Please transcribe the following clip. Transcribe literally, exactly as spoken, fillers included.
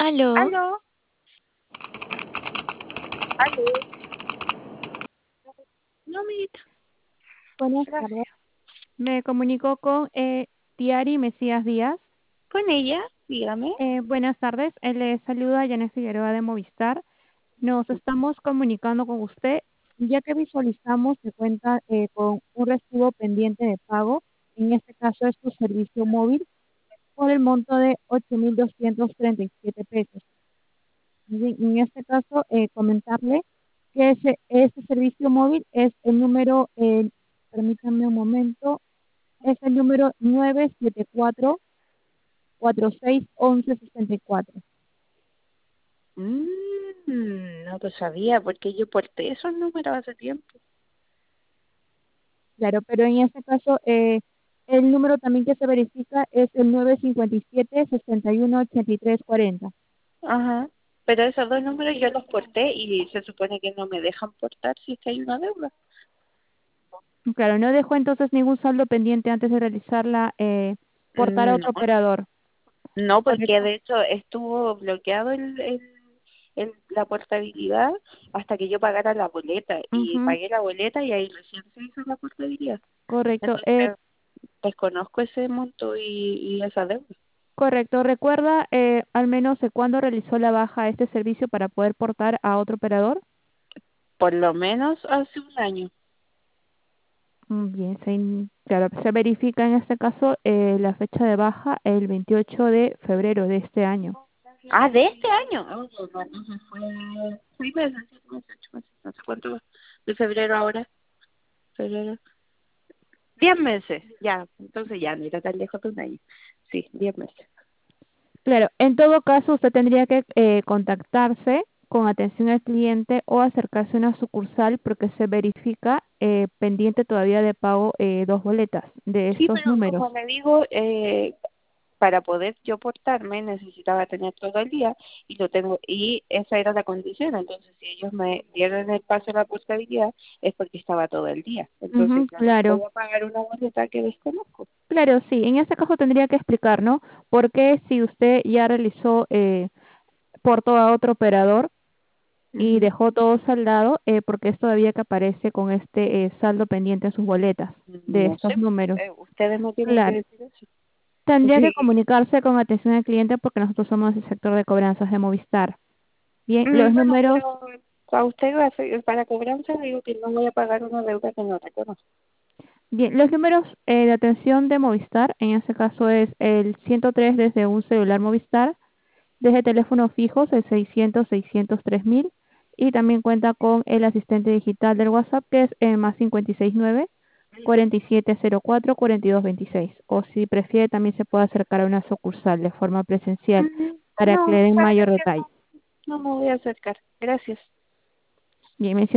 Aló, Aló, aló. No, amiguita, buenas tardes. gracias. Me comunico con eh, Tiari Mesías Díaz. Con ella, dígame. Eh, buenas tardes, eh, le saluda Janet Figueroa de Movistar. Nos estamos comunicando con usted ya que visualizamos que cuenta eh, con un recibo pendiente de pago. En este caso es su servicio móvil por el monto de ocho mil doscientos treinta y siete pesos. Bien, en este caso, eh, comentarle que ese, ese servicio móvil es el número, eh, permítanme un momento, es el número nueve siete cuatro, cuatro seis uno uno seis cuatro. Mm, no lo sabía porque yo porté esos números hace tiempo. Claro, pero en este caso, eh, el número también que se verifica es el nueve cinco siete, seis uno ocho tres cuatro cero. Ajá. Pero esos dos números yo los porté y se supone que no me dejan portar si es que hay una deuda. Claro, no dejó entonces ningún saldo pendiente antes de realizarla, eh, portar a Mm, otro No, operador. no, porque Correcto. de hecho estuvo bloqueado el, el, el- la portabilidad hasta que yo pagara la boleta y Ujú, pagué la boleta y ahí recién se hizo la portabilidad. correcto. Eh, Entonces desconozco ese monto y, y esa deuda. Correcto. ¿Recuerda eh, al menos de cuándo realizó la baja a este servicio para poder portar a otro operador? Por lo menos hace un año. Mm, Bien, se, in- claro, se verifica en este caso eh, la fecha de baja el veintiocho de febrero de este año. Ah, de este año. Ah, no, no, entonces fue seis meses, siete meses, ocho meses, no sé cuánto va. De febrero ahora, febrero. Diez meses, ya. Entonces ya no era tan lejos de un año. Sí, diez meses. Claro, en todo caso usted tendría que eh, contactarse con atención al cliente o acercarse a una sucursal porque se verifica eh, pendiente todavía de pago eh, dos boletas de Sí, estos pero números. como le digo, eh, para poder yo portarme necesitaba tener todo el día y lo tengo y esa era la condición. Entonces, si ellos me dieron el paso a la portabilidad es porque estaba todo el día. Entonces, Ujú, ya no claro. voy a pagar una boleta que desconozco. Claro, sí. En este caso tendría que explicar, ¿no? ¿Por qué si usted ya realizó eh, portó a otro operador y Ujú. dejó todo saldado, eh, porque es todavía que aparece con este eh, saldo pendiente en sus boletas de No estos sé, números? eh, ustedes me tienen que Claro. decir eso. Tendría que Sí. comunicarse con atención al cliente porque nosotros somos el sector de cobranzas de Movistar. Bien, Mm, los bueno, números, pero a usted va a hacer- para cobranza le digo que no voy a pagar una deuda que no reconozco. bien, los números eh, de atención de Movistar, en este caso es el ciento tres desde un celular Movistar, desde teléfonos fijos el seiscientos, seiscientos tres mil y también cuenta con el asistente digital del WhatsApp que es el más cincuenta y seis nueve, cuarenta y siete cero cuatro, cuarenta y dos veintiséis. O si prefiere también se puede acercar a una sucursal de forma presencial Mm, para que le no, den ¿sabes mayor qué? detalle. No, no me voy a acercar. Gracias. Bien,